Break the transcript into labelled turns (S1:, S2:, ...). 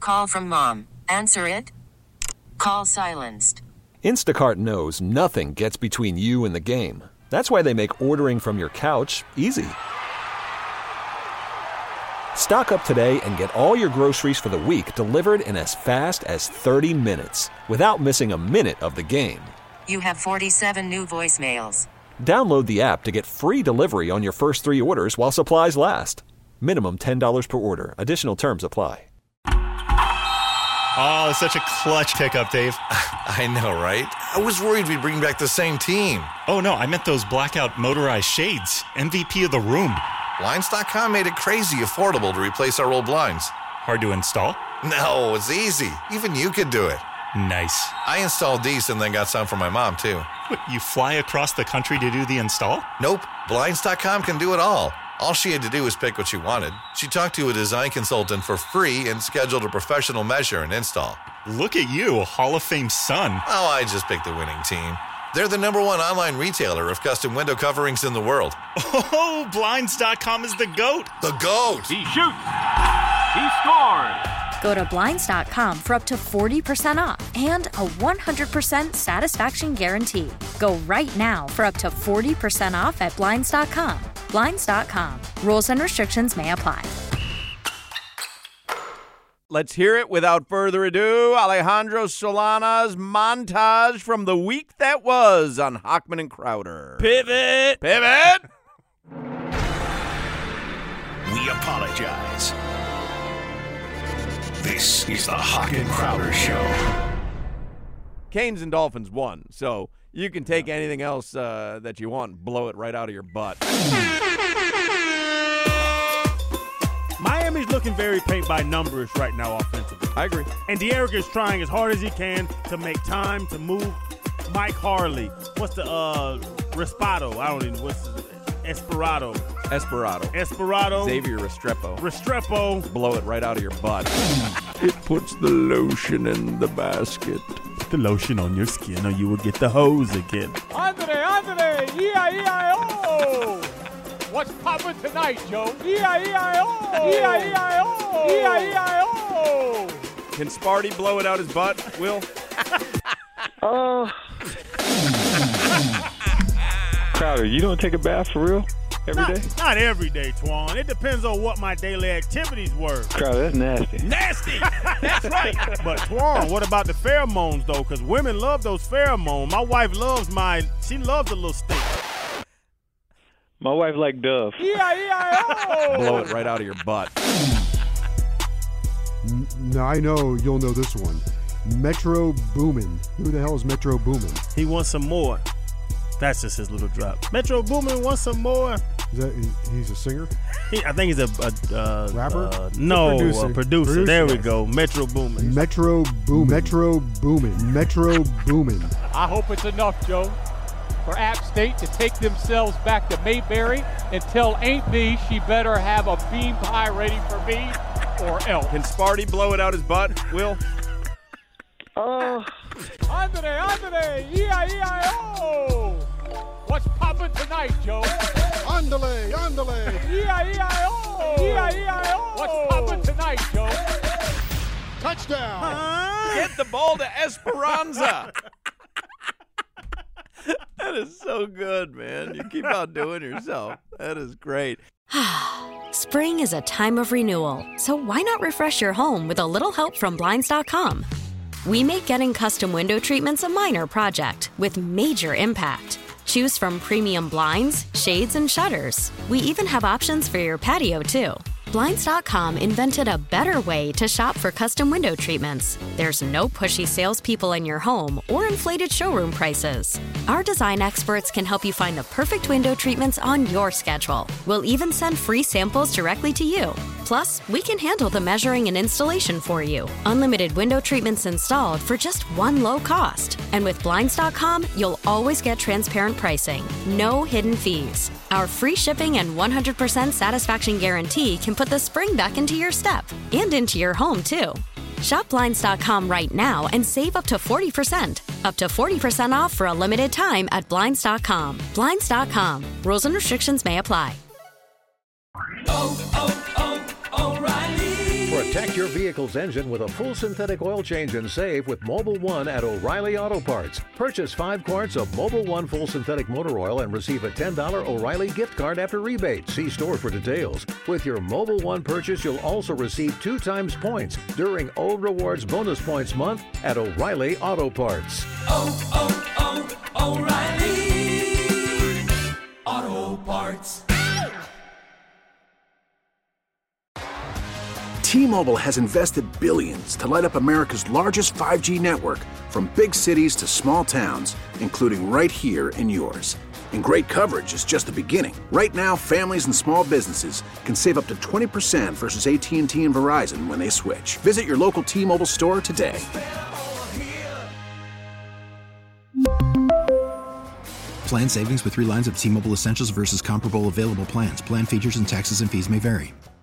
S1: call from mom. Answer it. Call silenced.
S2: Instacart knows nothing gets between you and the game. That's why they make ordering from your couch easy. Stock up today and get all your groceries for the week delivered in as fast as 30 minutes without missing a minute of the game.
S1: You have 47 new voicemails.
S2: Download the app to get free delivery on your first 3 orders while supplies last. Minimum $10 per order. Additional terms apply.
S3: Oh, such a clutch pickup, Dave.
S4: I know, right? I was worried we'd bring back the same team.
S3: Oh, no, I meant those blackout motorized shades. MVP of the room.
S4: Blinds.com made it crazy affordable to replace our old blinds.
S3: Hard to install?
S4: No, it's easy. Even you could do it.
S3: Nice.
S4: I installed these and then got some for my mom, too.
S3: What, you fly across the country to do the install?
S4: Nope. Blinds.com can do it all. All she had to do was pick what she wanted. She talked to a design consultant for free and scheduled a professional measure and install.
S3: Look at you, Hall of Fame son.
S4: Oh, I just picked the winning team. They're the #1 online retailer of custom window coverings in the world.
S3: Oh, Blinds.com is the GOAT.
S4: The GOAT.
S5: He shoots. He scores.
S6: Go to Blinds.com for up to 40% off and a 100% satisfaction guarantee. Go right now for up to 40% off at Blinds.com. Blinds.com. Rules and restrictions may apply.
S7: Let's hear it without further ado. Alejandro Solana's montage from the week that was on Hochman and Crowder.
S8: Pivot!
S7: Pivot!
S9: We apologize. This is the Hoch and Crowder Show.
S7: Canes and Dolphins won, so you can take anything else that you want and blow it right out of your butt.
S8: Miami's looking very paint by numbers right now offensively.
S7: I agree.
S8: And De'Eric is trying as hard as he can to make time to move Mike Harley. What's the Restrepo? I don't even know. What's the Esperado?
S7: Xavier Restrepo.
S8: Restrepo.
S7: Blow it right out of your butt. It puts the lotion in the basket.
S8: Put the lotion on your skin or you will get the hose again.
S5: Andre, E-I-E-I-O! What's poppin' tonight, Joe? E-I-E-I-O! E-I-E-I-O! E-I-E-I-O!
S7: Can Sparty blow it out his butt, Will?
S10: Crowder, you don't take a bath for real every day?
S8: Not every day, Twan. It depends on what my daily activities were.
S10: Crowder, that's nasty.
S8: Nasty! That's right. But, Twan, what about the pheromones, though? Because women love those pheromones. My wife loves she loves a little stink.
S10: My wife like Dove.
S5: E-I-E-I-O!
S7: Blow it right out of your butt.
S11: Now, I know you'll know this one. Metro Boomin. Who the hell is Metro Boomin?
S8: He wants some more. That's just his little drop. Metro Boomin wants some more.
S11: He's a singer?
S8: I think he's a
S11: rapper?
S8: No, a producer. There we go. Metro Boomin.
S11: Metro Boomin. Metro Boomin. Metro Boomin.
S5: I hope it's enough, Joe, for App State to take themselves back to Mayberry and tell Aunt B she better have a bean pie ready for me or else.
S7: Can Sparty blow it out his butt, Will?
S5: Andre, E-I-E-I-O! What's poppin' tonight, Joe?
S11: Andale!
S5: E-I-E-I-O! E-I-E-I-O! What's poppin' tonight, Joe?
S11: Touchdown!
S7: Get the ball to Esperanza! That is so good, man. You keep on doing yourself. That is great.
S6: Spring is a time of renewal, so why not refresh your home with a little help from Blinds.com? We make getting custom window treatments a minor project with major impact. Choose from premium blinds, shades, and shutters. We even have options for your patio, too. Blinds.com invented a better way to shop for custom window treatments. There's no pushy salespeople in your home or inflated showroom prices. Our design experts can help you find the perfect window treatments on your schedule. We'll even send free samples directly to you. Plus, we can handle the measuring and installation for you. Unlimited window treatments installed for just one low cost. And with Blinds.com, you'll always get transparent pricing. No hidden fees. Our free shipping and 100% satisfaction guarantee can put the spring back into your step and into your home, too. Shop Blinds.com right now and save up to 40%. Up to 40% off for a limited time at Blinds.com. Blinds.com. Rules and restrictions may apply.
S12: O'Reilly.
S7: For a
S12: Protect your vehicle's engine with a full synthetic oil change and save with Mobil 1 at O'Reilly Auto Parts. Purchase 5 quarts of Mobil 1 full synthetic motor oil and receive a $10 O'Reilly gift card after rebate. See store for details. With your Mobil 1 purchase, you'll also receive 2 times points during O Rewards Bonus Points Month at O'Reilly Auto Parts.
S13: O'Reilly Auto Parts.
S14: T-Mobile has invested billions to light up America's largest 5G network, from big cities to small towns, including right here in yours. And great coverage is just the beginning. Right now, families and small businesses can save up to 20% versus AT&T and Verizon when they switch. Visit your local T-Mobile store today.
S15: Plan savings with 3 lines of T-Mobile Essentials versus comparable available plans. Plan features and taxes and fees may vary.